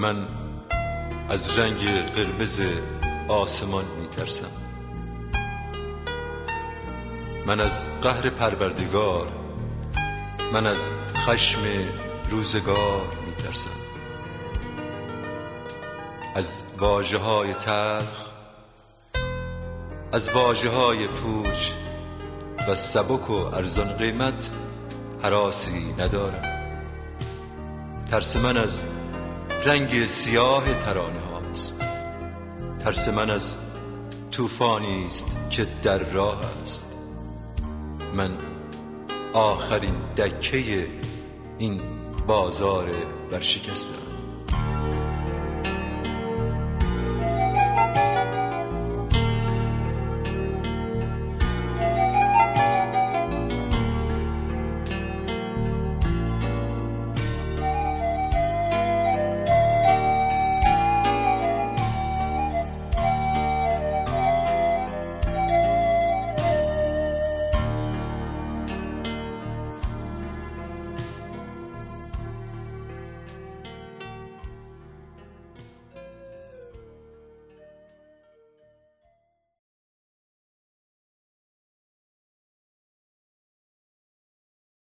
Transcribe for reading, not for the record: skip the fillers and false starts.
من از رنگ قرمز آسمان میترسم. من از قهر پروردگار، من از خشم روزگار میترسم. از واژه‌های تلخ، از واژه‌های پوچ و سبک و ارزان قیمت هراسی ندارم. ترس من از رنگ سیاه ترانه هاست. ترس من از طوفانی است که در راه است. من آخرین دکه این بازار ورشکستم.